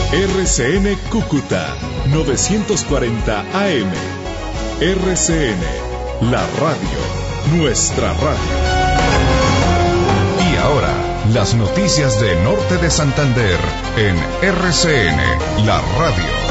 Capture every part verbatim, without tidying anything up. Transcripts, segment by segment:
R C N Cúcuta novecientos cuarenta A M. R C N, la radio, nuestra radio. Y ahora, las noticias de Norte de Santander en R C N, la radio.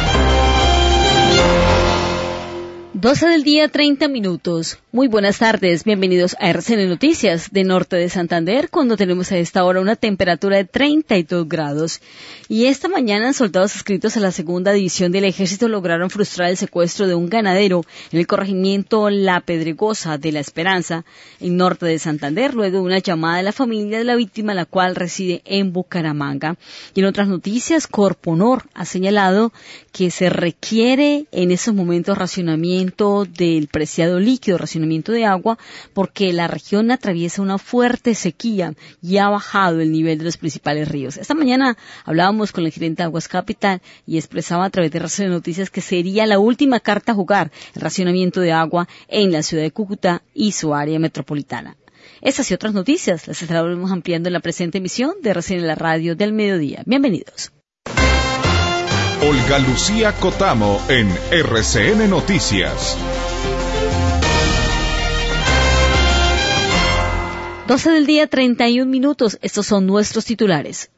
doce del día, treinta minutos. Muy buenas tardes, bienvenidos a R C N Noticias de Norte de Santander, cuando tenemos a esta hora una temperatura de treinta y dos grados. Y esta mañana, soldados adscritos a la segunda división del Ejército lograron frustrar el secuestro de un ganadero en el corregimiento La Pedregosa de La Esperanza, en Norte de Santander, luego de una llamada de la familia de la víctima, la cual reside en Bucaramanga. Y en otras noticias, Corponor ha señalado que se requiere en estos momentos racionamiento del preciado líquido, racionamiento de agua, porque la región atraviesa una fuerte sequía y ha bajado el nivel de los principales ríos. Esta mañana hablábamos con el gerente de Aguas Capital y expresaba a través de R C N Noticias que sería la última carta a jugar el racionamiento de agua en la ciudad de Cúcuta y su área metropolitana. Estas y otras noticias las estaremos ampliando en la presente emisión de R C N, la radio del mediodía. Bienvenidos. Olga Lucía Cotamo en R C N Noticias. doce del día, treinta y un minutos. Estos son nuestros titulares.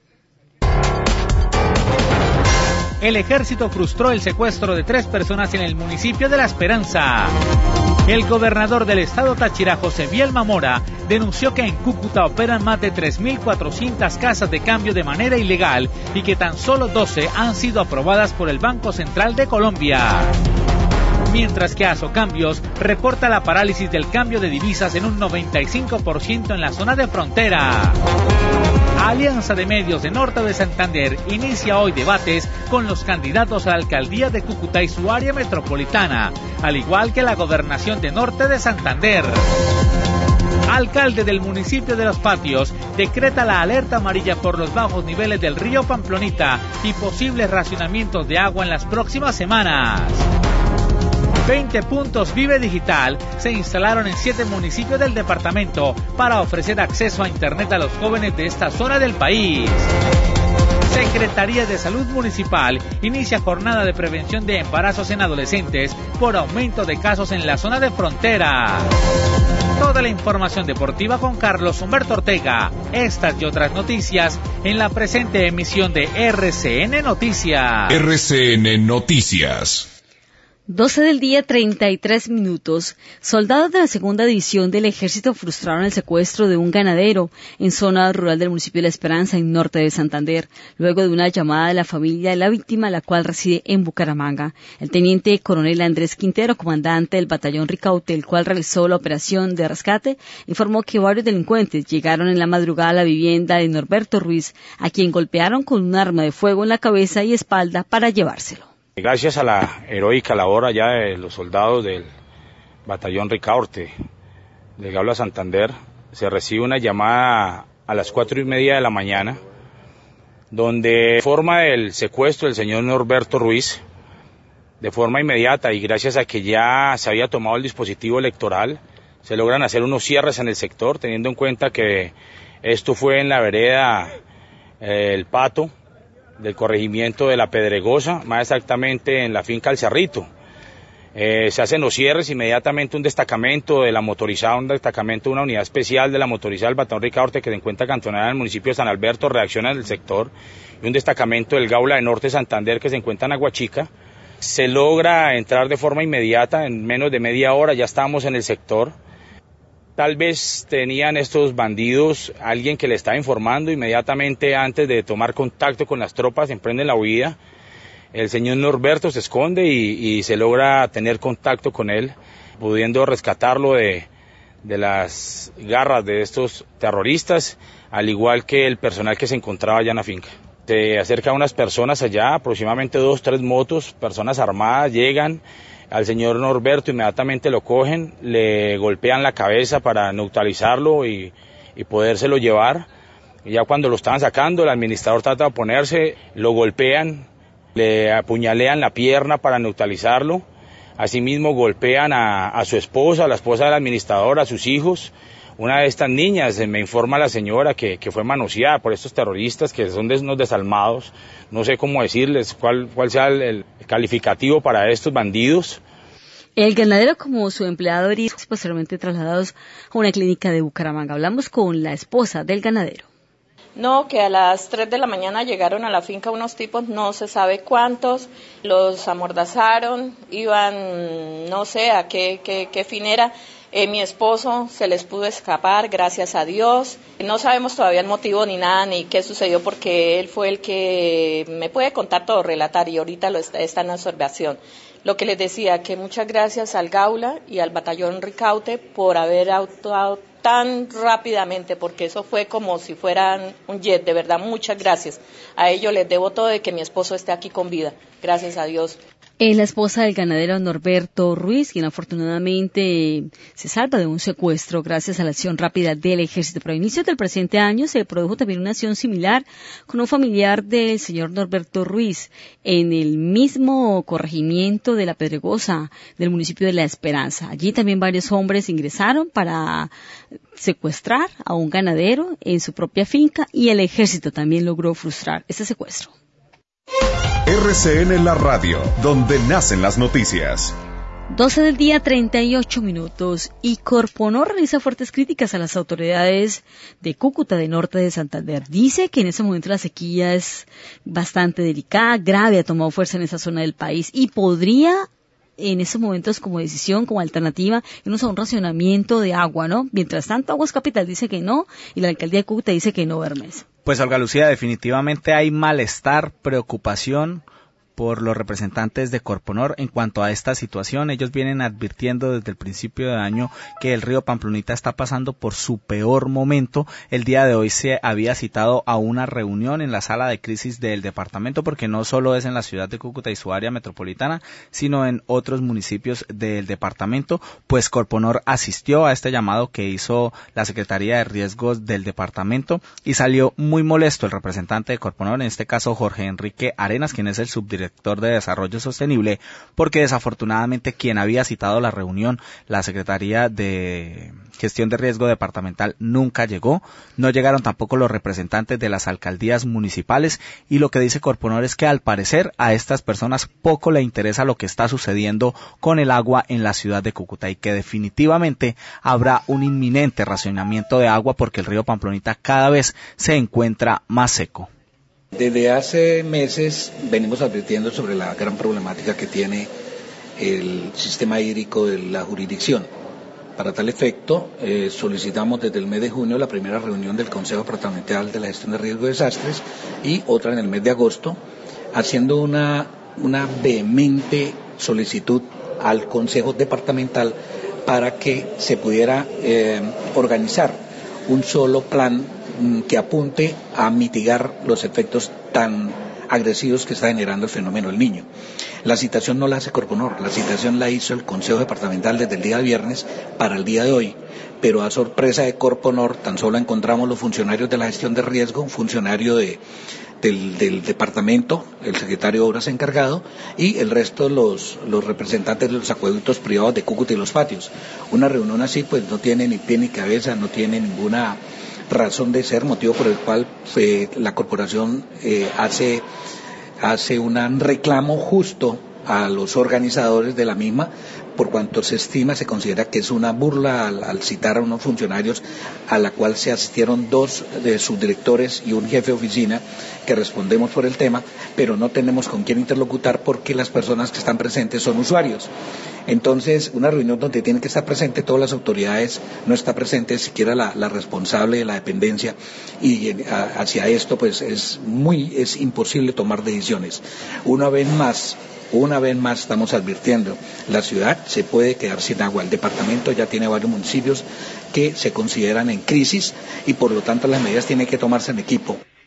El ejército frustró el secuestro de tres personas en el municipio de La Esperanza. El gobernador del estado Táchira, José Bielma Mora, denunció que en Cúcuta operan más de tres mil cuatrocientas casas de cambio de manera ilegal y que tan solo doce han sido aprobadas por el Banco Central de Colombia. Mientras que Asocambios reporta la parálisis del cambio de divisas en un noventa y cinco por ciento en la zona de frontera. Alianza de Medios de Norte de Santander inicia hoy debates con los candidatos a la alcaldía de Cúcuta y su área metropolitana, al igual que la gobernación de Norte de Santander. Alcalde del municipio de Los Patios decreta la alerta amarilla por los bajos niveles del río Pamplonita y posibles racionamientos de agua en las próximas semanas. veinte puntos Vive Digital se instalaron en siete municipios del departamento para ofrecer acceso a Internet a los jóvenes de esta zona del país. Secretaría de Salud Municipal inicia jornada de prevención de embarazos en adolescentes por aumento de casos en la zona de frontera. Toda la información deportiva con Carlos Humberto Ortega. Estas y otras noticias en la presente emisión de R C N Noticias. R C N Noticias. doce del día, treinta y tres minutos. Soldados de la segunda división del Ejército frustraron el secuestro de un ganadero en zona rural del municipio de La Esperanza, en Norte de Santander, luego de una llamada de la familia de la víctima, la cual reside en Bucaramanga. El teniente coronel Andrés Quintero, comandante del batallón Ricaute, el cual realizó la operación de rescate, informó que varios delincuentes llegaron en la madrugada a la vivienda de Norberto Ruiz, a quien golpearon con un arma de fuego en la cabeza y espalda para llevárselo. Gracias a la heroica labor allá de los soldados del batallón Ricaurte de Gabla Santander, se recibe una llamada a las cuatro y media de la mañana, donde forma el secuestro del señor Norberto Ruiz, de forma inmediata y gracias a que ya se había tomado el dispositivo electoral, se logran hacer unos cierres en el sector, teniendo en cuenta que esto fue en la vereda eh, El Pato, del corregimiento de La Pedregosa, más exactamente en la finca El Cerrito. Eh, se hacen los cierres, inmediatamente un destacamento de la motorizada, un destacamento de una unidad especial de la motorizada del batallón Ricaurte que se encuentra cantonada en el municipio de San Alberto, reacciona en el sector, y un destacamento del Gaula de Norte de Santander que se encuentra en Aguachica. Se logra entrar de forma inmediata, en menos de media hora ya estábamos en el sector. Tal vez tenían estos bandidos alguien que le estaba informando, inmediatamente antes de tomar contacto con las tropas emprenden la huida. El señor Norberto se esconde y, y se logra tener contacto con él, pudiendo rescatarlo de, de las garras de estos terroristas, al igual que el personal que se encontraba allá en la finca. Se acercan unas personas allá, aproximadamente dos, tres motos, personas armadas, llegan al señor Norberto, inmediatamente lo cogen, le golpean la cabeza para neutralizarlo y, y podérselo llevar. Y ya cuando lo estaban sacando, el administrador trata de oponerse, lo golpean, le apuñalean la pierna para neutralizarlo. Asimismo golpean a, a su esposa, a la esposa del administrador, a sus hijos. una de estas niñas, eh, me informa la señora que, que fue manoseada por estos terroristas que son de unos desalmados, no sé cómo decirles cuál, cuál sea el, el calificativo para estos bandidos. El ganadero como su empleado y posteriormente trasladados a una clínica de Bucaramanga. Hablamos con la esposa del ganadero. No, que a las tres de la mañana llegaron a la finca unos tipos, no se sabe cuántos, los amordazaron, iban, no sé a qué, qué, qué fin era. Eh, mi esposo se les pudo escapar, gracias a Dios. No sabemos todavía el motivo ni nada, ni qué sucedió, porque él fue el que me puede contar todo, relatar, y ahorita lo está, está en observación. Lo que les decía, que muchas gracias al Gaula y al Batallón Ricaurte por haber actuado tan rápidamente, porque eso fue como si fueran un jet, de verdad, muchas gracias. A ellos les debo todo de que mi esposo esté aquí con vida, gracias a Dios. Es la esposa del ganadero Norberto Ruiz, quien afortunadamente se salva de un secuestro gracias a la acción rápida del ejército. Pero a inicios del presente año se produjo también una acción similar con un familiar del señor Norberto Ruiz en el mismo corregimiento de La Pedregosa del municipio de La Esperanza. Allí también varios hombres ingresaron para secuestrar a un ganadero en su propia finca y el ejército también logró frustrar ese secuestro. R C N La Radio, donde nacen las noticias. doce del día, treinta y ocho minutos, y Corponor realiza fuertes críticas a las autoridades de Cúcuta, de Norte de Santander. Dice que en ese momento la sequía es bastante delicada, grave, ha tomado fuerza en esa zona del país y podría, en esos momentos, como decisión, como alternativa, irnos a un racionamiento de agua, ¿no? Mientras tanto, Aguas Capital dice que no, y la alcaldía de Cúcuta dice que no, Hermes. Pues, Olga Lucía, definitivamente hay malestar, preocupación por los representantes de Corponor en cuanto a esta situación. Ellos vienen advirtiendo desde el principio de año que el río Pamplonita está pasando por su peor momento. El día de hoy se había citado a una reunión en la sala de crisis del departamento, porque no solo es en la ciudad de Cúcuta y su área metropolitana, sino en otros municipios del departamento. Pues Corponor asistió a este llamado que hizo la Secretaría de Riesgos del departamento y salió muy molesto el representante de Corponor, en este caso Jorge Enrique Arenas, quien es el subdirector de Desarrollo Sostenible, porque desafortunadamente quien había citado la reunión, la Secretaría de Gestión de Riesgo Departamental, nunca llegó. No llegaron tampoco los representantes de las alcaldías municipales, y lo que dice Corponor es que al parecer a estas personas poco le interesa lo que está sucediendo con el agua en la ciudad de Cúcuta, y que definitivamente habrá un inminente racionamiento de agua porque el río Pamplonita cada vez se encuentra más seco. Desde hace meses venimos advirtiendo sobre la gran problemática que tiene el sistema hídrico de la jurisdicción. Para tal efecto, eh, solicitamos desde el mes de junio la primera reunión del Consejo Departamental de la Gestión de Riesgo de Desastres y otra en el mes de agosto, haciendo una, una vehemente solicitud al Consejo Departamental para que se pudiera eh, organizar un solo plan que apunte a mitigar los efectos tan agresivos que está generando el fenómeno del Niño. La citación no la hace Corponor, la citación la hizo el Consejo Departamental desde el día viernes para el día de hoy, pero a sorpresa de Corponor tan solo encontramos los funcionarios de la gestión de riesgo, un funcionario de, del, del departamento, el secretario de Obras encargado, y el resto los, los representantes de los acueductos privados de Cúcuta y Los Patios. Una reunión así pues no tiene ni pie ni cabeza, no tiene ninguna razón de ser, motivo por el cual eh, la corporación eh, hace, hace un reclamo justo a los organizadores de la misma, por cuanto se estima, se considera que es una burla al, al citar a unos funcionarios a la cual se asistieron dos de subdirectores y un jefe de oficina que respondemos por el tema, pero no tenemos con quién interlocutar porque las personas que están presentes son usuarios. Entonces, una reunión donde tienen que estar presentes todas las autoridades, no está presente siquiera la, la responsable de la dependencia, y a, hacia esto pues es muy, es imposible tomar decisiones. Una vez más, Una vez más estamos advirtiendo, la ciudad se puede quedar sin agua. El departamento ya tiene varios municipios que se consideran en crisis y por lo tanto las medidas tienen que tomarse en equipo.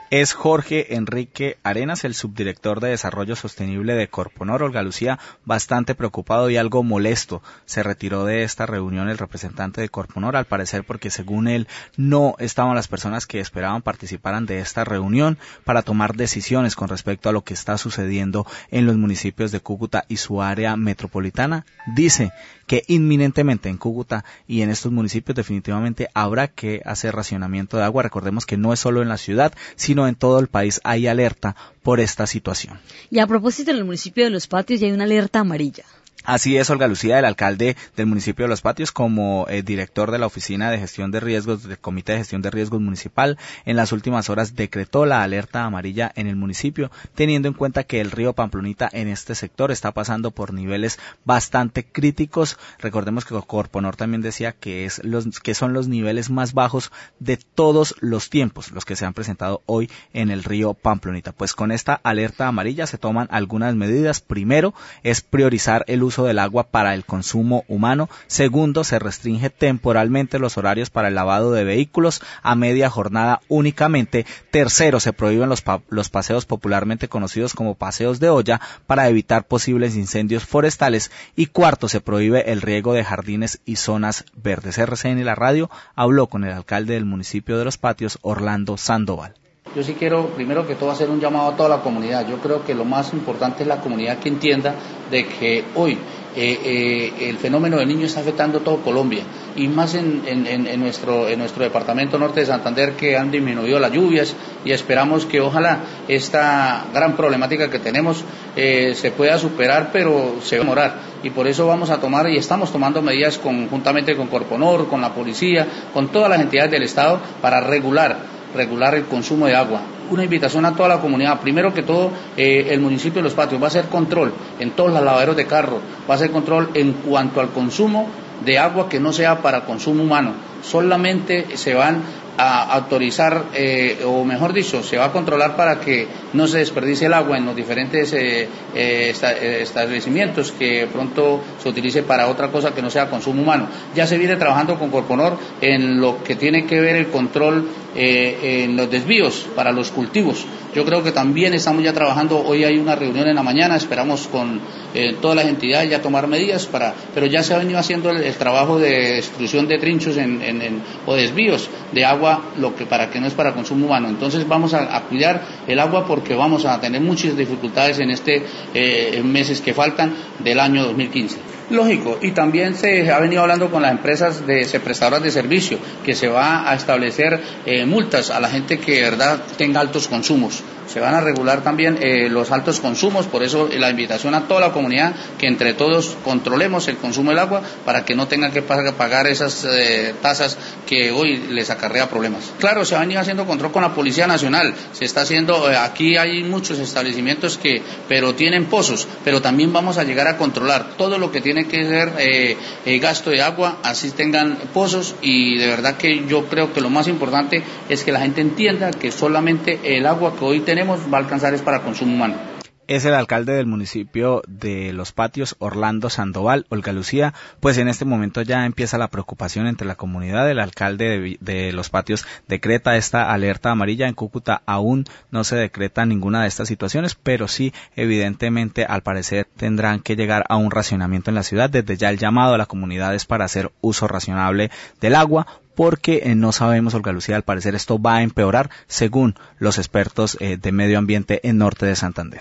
es Jorge Enrique Arenas, el subdirector de Desarrollo Sostenible de Corponor. Olga Lucía, bastante preocupado y algo molesto. Se retiró de esta reunión el representante de Corponor, al parecer porque según él no estaban las personas que esperaban participaran de esta reunión para tomar decisiones con respecto a lo que está sucediendo en los municipios de Cúcuta y su área metropolitana. Dice que inminentemente en Cúcuta y en estos municipios definitivamente habrá que hacer racionamiento de agua. Recordemos que no es solo en la ciudad, sino en todo el país hay alerta por esta situación. Y a propósito, en el municipio de Los Patios ya hay una alerta amarilla. Así es, Olga Lucía, el alcalde del municipio de Los Patios, como eh, director de la Oficina de Gestión de Riesgos del Comité de Gestión de Riesgos Municipal, en las últimas horas decretó la alerta amarilla en el municipio, teniendo en cuenta que el río Pamplonita en este sector está pasando por niveles bastante críticos. Recordemos que Corponor también decía que es los que son los niveles más bajos de todos los tiempos, los que se han presentado hoy en el río Pamplonita. Pues con esta alerta amarilla se toman algunas medidas. Primero es priorizar el uso del agua para el consumo humano. Segundo, se restringe temporalmente los horarios para el lavado de vehículos a media jornada únicamente. Tercero, se prohíben los, pa los paseos popularmente conocidos como paseos de olla para evitar posibles incendios forestales. Y cuarto, se prohíbe el riego de jardines y zonas verdes. R C N y la radio habló con el alcalde del municipio de Los Patios, Orlando Sandoval. Yo sí quiero, primero que todo, hacer un llamado a toda la comunidad. Yo creo que lo más importante es la comunidad que entienda de que hoy eh, eh, el fenómeno del niño está afectando todo Colombia, y más en, en, en, nuestro, en nuestro departamento norte de Santander, que han disminuido las lluvias, y esperamos que ojalá esta gran problemática que tenemos eh, se pueda superar, pero se va a demorar. Y por eso vamos a tomar y estamos tomando medidas conjuntamente con Corponor, con la policía, con todas las entidades del Estado para regular regular el consumo de agua. Una invitación a toda la comunidad. Primero que todo, eh, el municipio de Los Patios va a hacer control en todos los lavaderos de carro, va a hacer control en cuanto al consumo de agua que no sea para consumo humano. Solamente se van a autorizar, eh, o mejor dicho, se va a controlar para que no se desperdicie el agua en los diferentes eh, eh, establecimientos, que pronto se utilice para otra cosa que no sea consumo humano. Ya se viene trabajando con Corponor en lo que tiene que ver el control eh, en los desvíos para los cultivos. Yo creo que también estamos ya trabajando, hoy hay una reunión en la mañana, esperamos con eh, todas las entidades ya tomar medidas para, pero ya se ha venido haciendo el, el trabajo de destrucción de trinchos en, en, en, o desvíos de agua, lo que para que no es para consumo humano. Entonces vamos a, a cuidar el agua, porque vamos a tener muchas dificultades en este eh, meses que faltan del año dos mil quince. Lógico, y también se ha venido hablando con las empresas de se prestadoras de servicio, que se va a establecer eh, multas a la gente que de verdad tenga altos consumos. Se van a regular también eh, los altos consumos, por eso la invitación a toda la comunidad que entre todos controlemos el consumo del agua para que no tengan que pagar esas eh, tasas que hoy les acarrea problemas. Claro, se ha venido haciendo control con la Policía Nacional, se está haciendo, eh, aquí hay muchos establecimientos que, pero tienen pozos, pero también vamos a llegar a controlar todo lo que tiene que ser eh, eh, gasto de agua, así tengan pozos, y de verdad que yo creo que lo más importante es que la gente entienda que solamente el agua que hoy tenemos va a alcanzar es para consumo humano. Es el alcalde del municipio de Los Patios, Orlando Sandoval. Olga Lucía, pues en este momento ya empieza la preocupación entre la comunidad. El alcalde de, de Los Patios decreta esta alerta amarilla. En Cúcuta aún no se decreta ninguna de estas situaciones, pero sí, evidentemente, al parecer tendrán que llegar a un racionamiento en la ciudad. Desde ya el llamado a la comunidad es para hacer uso razonable del agua, porque eh, no sabemos, Olga Lucía, al parecer esto va a empeorar según los expertos eh, de medio ambiente en norte de Santander.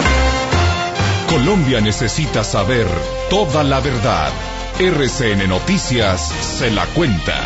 Colombia necesita saber toda la verdad. R C N Noticias se la cuenta.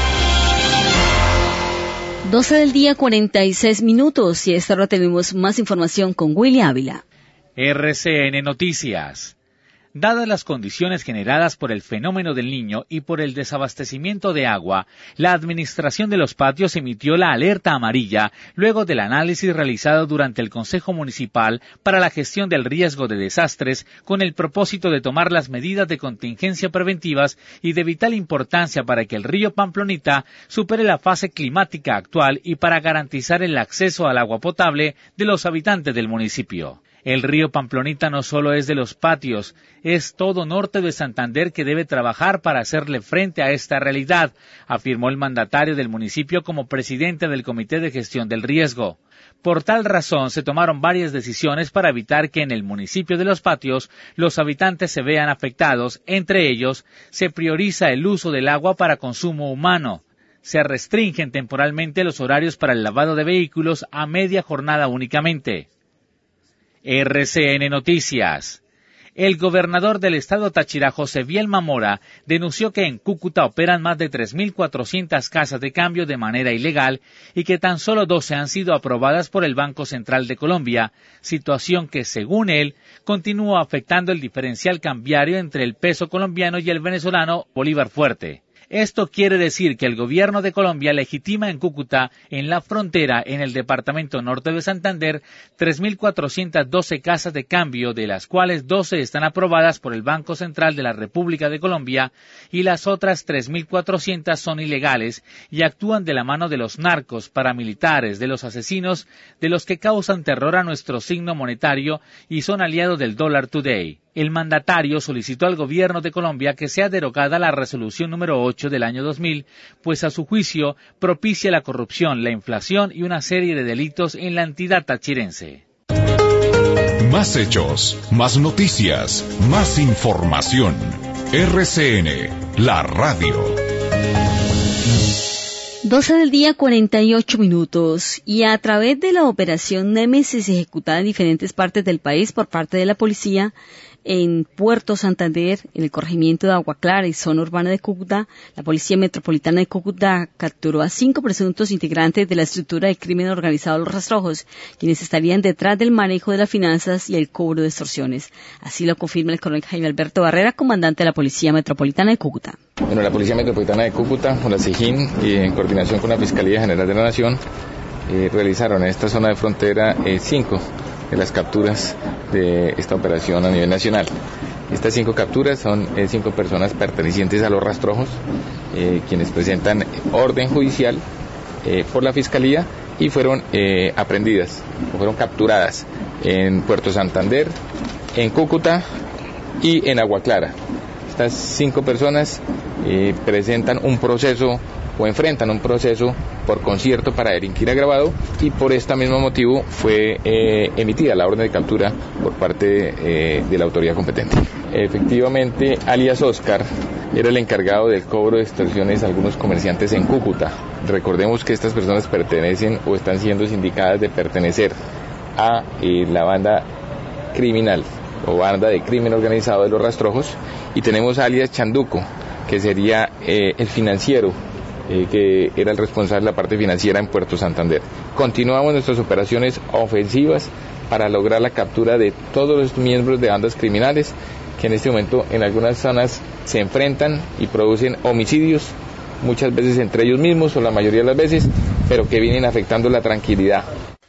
doce del día, cuarenta y seis minutos, y a esta hora tenemos más información con Willy Ávila. R C N Noticias. Dadas las condiciones generadas por el fenómeno del Niño y por el desabastecimiento de agua, la Administración de Los Patios emitió la alerta amarilla luego del análisis realizado durante el Consejo Municipal para la gestión del riesgo de desastres, con el propósito de tomar las medidas de contingencia preventivas y de vital importancia para que el río Pamplonita supere la fase climática actual y para garantizar el acceso al agua potable de los habitantes del municipio. El río Pamplonita no solo es de Los Patios, es todo norte de Santander que debe trabajar para hacerle frente a esta realidad, afirmó el mandatario del municipio como presidente del Comité de Gestión del Riesgo. Por tal razón se tomaron varias decisiones para evitar que en el municipio de Los Patios los habitantes se vean afectados. Entre ellos, se prioriza el uso del agua para consumo humano. Se restringen temporalmente los horarios para el lavado de vehículos a media jornada únicamente. R C N Noticias. El gobernador del estado Táchira, José Vielma Mora, denunció que en Cúcuta operan más de tres mil cuatrocientas casas de cambio de manera ilegal y que tan solo doce han sido aprobadas por el Banco Central de Colombia, situación que, según él, continúa afectando el diferencial cambiario entre el peso colombiano y el venezolano Bolívar Fuerte. Esto quiere decir que el gobierno de Colombia legitima en Cúcuta, en la frontera, en el departamento norte de Santander, tres mil cuatrocientas doce casas de cambio, de las cuales doce están aprobadas por el Banco Central de la República de Colombia y las otras tres mil cuatrocientas son ilegales y actúan de la mano de los narcos, paramilitares, de los asesinos, de los que causan terror a nuestro signo monetario y son aliados del dólar today. El mandatario solicitó al gobierno de Colombia que sea derogada la resolución número ocho del año dos mil, pues a su juicio propicia la corrupción, la inflación y una serie de delitos en la entidad tachirense. Más hechos, más noticias, más información. R C N, la radio. doce del día, cuarenta y ocho minutos, y a través de la operación Némesis ejecutada en diferentes partes del país por parte de la policía, en Puerto Santander, en el corregimiento de Agua Clara y zona urbana de Cúcuta, la Policía Metropolitana de Cúcuta capturó a cinco presuntos integrantes de la estructura de crimen organizado Los Rastrojos, quienes estarían detrás del manejo de las finanzas y el cobro de extorsiones. Así lo confirma el coronel Jaime Alberto Barrera, comandante de la Policía Metropolitana de Cúcuta. Bueno, la Policía Metropolitana de Cúcuta, con la SIGIN y en coordinación con la Fiscalía General de la Nación, eh, realizaron en esta zona de frontera eh, cinco de las capturas de esta operación a nivel nacional. Estas cinco capturas son eh, cinco personas pertenecientes a Los Rastrojos, eh, quienes presentan orden judicial eh, por la Fiscalía y fueron eh, aprehendidas, o fueron capturadas en Puerto Santander, en Cúcuta y en Agua Clara. Estas cinco personas eh, presentan un proceso o enfrentan un proceso por concierto para delinquir agravado y por este mismo motivo fue eh, emitida la orden de captura por parte eh, de la autoridad competente. Efectivamente, alias Oscar era el encargado del cobro de extorsiones a algunos comerciantes en Cúcuta. Recordemos que estas personas pertenecen o están siendo sindicadas de pertenecer a eh, la banda criminal o banda de crimen organizado de Los Rastrojos, y tenemos a alias Chanduco, que sería eh, el financiero, Eh, que era el responsable de la parte financiera en Puerto Santander. Continuamos nuestras operaciones ofensivas para lograr la captura de todos los miembros de bandas criminales que en este momento en algunas zonas se enfrentan y producen homicidios, muchas veces entre ellos mismos o la mayoría de las veces, pero que vienen afectando la tranquilidad.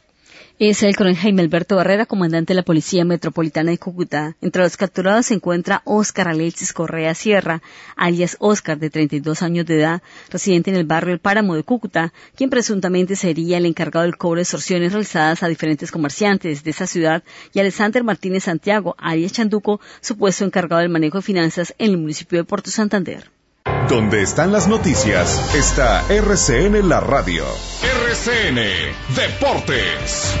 Es el coronel Jaime Alberto Barrera, comandante de la Policía Metropolitana de Cúcuta. Entre los capturados se encuentra Óscar Alexis Correa Sierra, alias Óscar, de treinta y dos años de edad, residente en el barrio El Páramo de Cúcuta, quien presuntamente sería el encargado del cobro de extorsiones realizadas a diferentes comerciantes de esa ciudad, y Alexander Martínez Santiago, alias Chanduco, supuesto encargado del manejo de finanzas en el municipio de Puerto Santander. Donde están las noticias, está R C N, la radio. R C N Deportes.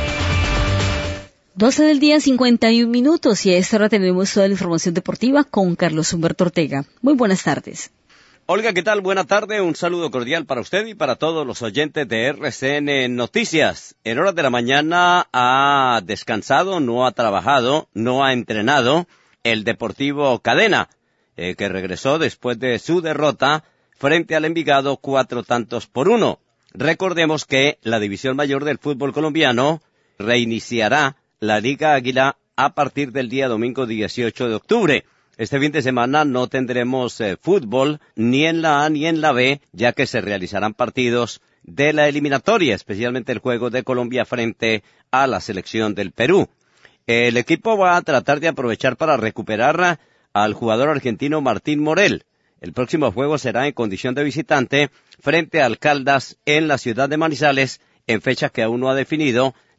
doce del día, cincuenta y un minutos, y a esta hora tenemos toda la información deportiva con Carlos Humberto Ortega. Muy buenas tardes. Olga, ¿qué tal? Buena tarde, un saludo cordial para usted y para todos los oyentes de R C N Noticias. En horas de la mañana ha descansado, no ha trabajado, no ha entrenado el Deportivo Cadena, eh, que regresó después de su derrota frente al Envigado, cuatro tantos por uno. Recordemos que la División Mayor del fútbol colombiano reiniciará la Liga Águila a partir del día domingo dieciocho de octubre. Este fin de semana no tendremos eh, fútbol ni en la A ni en la B, ya que se realizarán partidos de la eliminatoria, especialmente el juego de Colombia frente a la selección del Perú. El equipo va a tratar de aprovechar para recuperar al jugador argentino Martín Morel. El próximo juego será en condición de visitante frente al Caldas en la ciudad de Manizales, en fecha que aún no ha definido,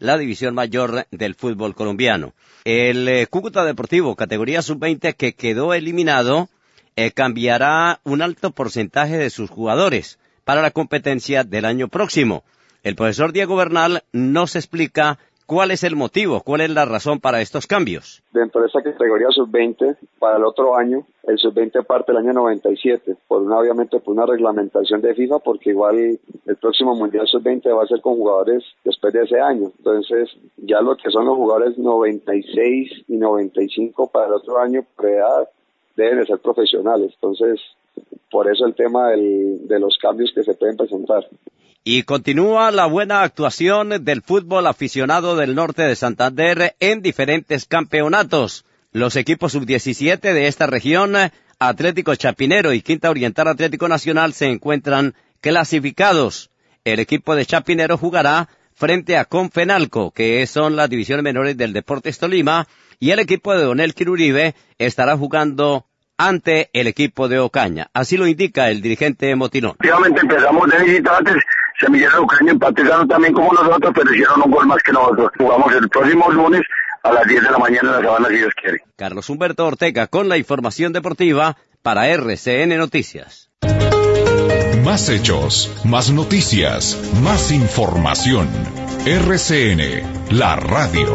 la división mayor del fútbol colombiano. El eh, Cúcuta Deportivo, categoría sub veinte, que quedó eliminado, eh, cambiará un alto porcentaje de sus jugadores para la competencia del año próximo. El profesor Diego Bernal nos explica cuál es el motivo, cuál es la razón para estos cambios. Dentro de esta categoría sub veinte, para el otro año, el sub veinte parte el año noventa y siete, por una, obviamente por una reglamentación de FIFA, porque igual el próximo Mundial sub veinte va a ser con jugadores después de ese año. Entonces, ya lo que son los jugadores noventa y seis y noventa y cinco para el otro año, por edad, deben de ser profesionales. Entonces, por eso el tema del, de los cambios que se pueden presentar. Y continúa la buena actuación del fútbol aficionado del norte de Santander en diferentes campeonatos. Los equipos sub diecisiete de esta región, Atlético Chapinero y Quinta Oriental Atlético Nacional, se encuentran clasificados. El equipo de Chapinero jugará frente a Confenalco, que son las divisiones menores del Deportes Tolima, y el equipo de Don Elkin Uribe estará jugando ante el equipo de Ocaña. Así lo indica el dirigente Motinón. Efectivamente empezamos de visitantes, Semillero de Ocaña empatizaron también como nosotros, pero hicieron un gol más que nosotros. Jugamos el próximo lunes a las diez de la mañana en la Sabana, si Dios quiere. Carlos Humberto Ortega con la información deportiva para R C N Noticias. Más hechos, más noticias, más información. R C N, la radio.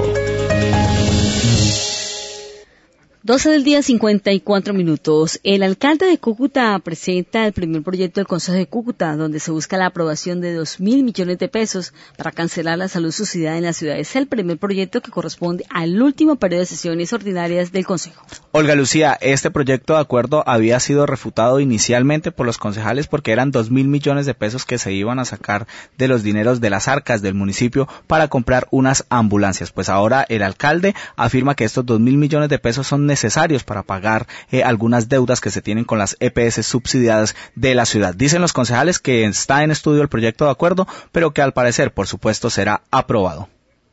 doce del día, cincuenta y cuatro minutos. El alcalde de Cúcuta presenta el primer proyecto del Consejo de Cúcuta, donde se busca la aprobación de dos mil millones de pesos para cancelar la salud subsidiada en la ciudad. Es el primer proyecto que corresponde al último periodo de sesiones ordinarias del Consejo. Olga Lucía, este proyecto de acuerdo había sido refutado inicialmente por los concejales porque eran dos mil millones de pesos que se iban a sacar de los dineros de las arcas del municipio para comprar unas ambulancias. Pues ahora el alcalde afirma que estos dos mil millones de pesos son necesarios necesarios para pagar eh, algunas deudas que se tienen con las E P S subsidiadas de la ciudad. Dicen los concejales que está en estudio el proyecto de acuerdo, pero que al parecer, por supuesto, será aprobado.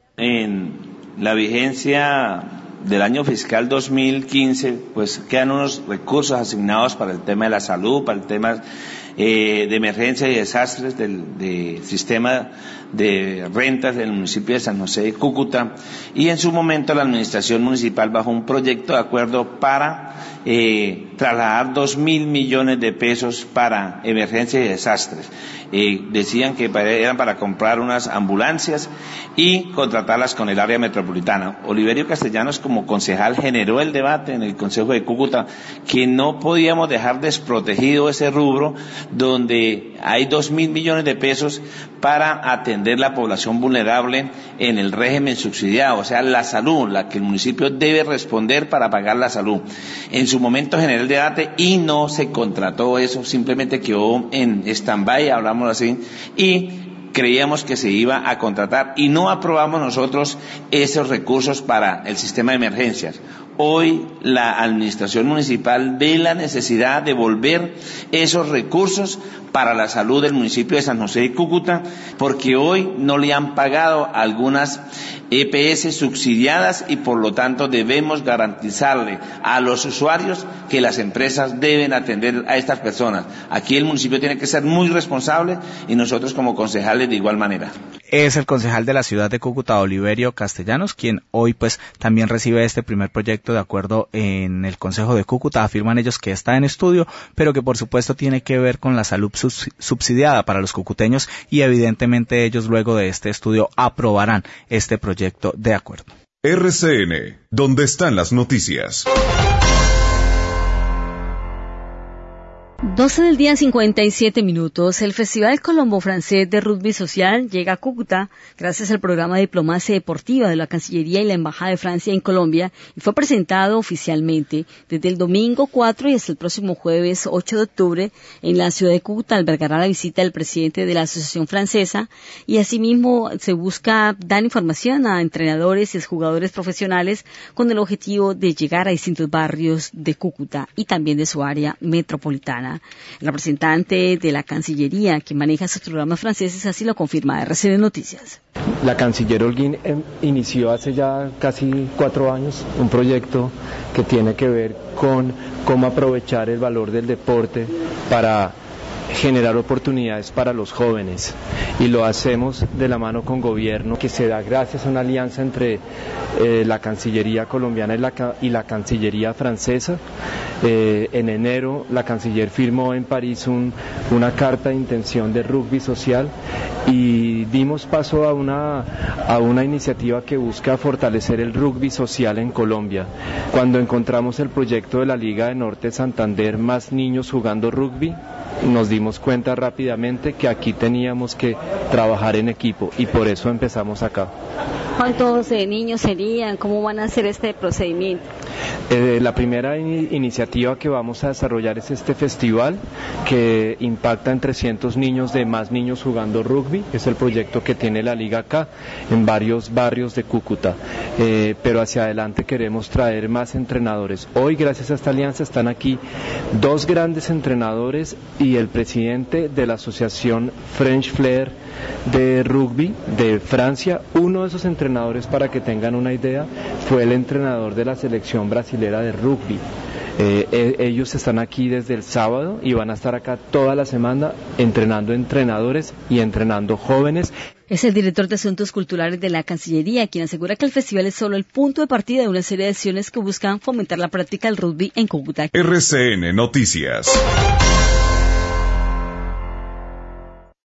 En la vigencia del año fiscal dos mil quince, pues quedan unos recursos asignados para el tema de la salud, para el tema eh, de emergencia y desastres del de sistema de rentas del municipio de San José de Cúcuta, y en su momento la administración municipal bajó un proyecto de acuerdo para eh, trasladar dos mil millones de pesos para emergencia y desastres. Eh, decían que eran para comprar unas ambulancias y contratarlas con el área metropolitana. Oliverio Castellanos, como concejal, generó el debate en el Consejo de Cúcuta que no podíamos dejar desprotegido ese rubro donde hay dos mil millones de pesos para atender la población vulnerable en el régimen subsidiado, o sea, la salud, la que el municipio debe responder para pagar la salud. En su momento generó el debate y no se contrató eso, simplemente quedó en stand-by, hablamos así, y creíamos que se iba a contratar y no aprobamos nosotros esos recursos para el sistema de emergencias. Hoy la administración municipal ve la necesidad de volver esos recursos para la salud del municipio de San José de Cúcuta, porque hoy no le han pagado algunas E P S subsidiadas y por lo tanto debemos garantizarle a los usuarios que las empresas deben atender a estas personas. Aquí el municipio tiene que ser muy responsable y nosotros como concejales de igual manera. Es el concejal de la ciudad de Cúcuta, Oliverio Castellanos, quien hoy pues también recibe este primer proyecto de acuerdo en el Consejo de Cúcuta. Afirman ellos que está en estudio, pero que por supuesto tiene que ver con la salud subsidiada para los cucuteños y evidentemente ellos luego de este estudio aprobarán este proyecto de acuerdo. R C N, ¿dónde están las noticias? doce del día, cincuenta y siete minutos. El Festival Colombo-Francés de Rugby Social llega a Cúcuta gracias al programa de diplomacia deportiva de la Cancillería y la Embajada de Francia en Colombia y fue presentado oficialmente desde el domingo cuatro y hasta el próximo jueves ocho de octubre en la ciudad de Cúcuta. Albergará la visita del presidente de la Asociación Francesa y asimismo se busca dar información a entrenadores y jugadores profesionales con el objetivo de llegar a distintos barrios de Cúcuta y también de su área metropolitana. El representante de la Cancillería que maneja sus programas franceses así lo confirma R C N Noticias. La canciller Holguín inició hace ya casi cuatro años un proyecto que tiene que ver con cómo aprovechar el valor del deporte para generar oportunidades para los jóvenes, y lo hacemos de la mano con gobierno, que se da gracias a una alianza entre eh, la Cancillería colombiana y la, y la Cancillería francesa. Eh, en enero la canciller firmó en París un, una carta de intención de rugby social, y dimos paso a una, a una iniciativa que busca fortalecer el rugby social en Colombia. Cuando encontramos el proyecto de la Liga de Norte de Santander, Más Niños Jugando Rugby, nos dimos cuenta rápidamente que aquí teníamos que trabajar en equipo, y por eso empezamos acá. ¿Cuántos eh, niños serían? ¿Cómo van a hacer este procedimiento? Eh, la primera in- iniciativa que vamos a desarrollar es este festival, que impacta en trescientos niños de Más Niños Jugando Rugby. Es el proyecto que tiene la liga acá, en varios barrios de Cúcuta. Eh, pero hacia adelante queremos traer más entrenadores. Hoy, gracias a esta alianza, están aquí dos grandes entrenadores y el presidente de la asociación French Flair de rugby de Francia. Uno de esos entrenadores, para que tengan una idea, fue el entrenador de la selección brasilera de rugby. Eh, eh, ellos están aquí desde el sábado y van a estar acá toda la semana entrenando entrenadores y entrenando jóvenes. Es el director de Asuntos Culturales de la Cancillería, quien asegura que el festival es solo el punto de partida de una serie de acciones que buscan fomentar la práctica del rugby en Cúcuta. R C N Noticias.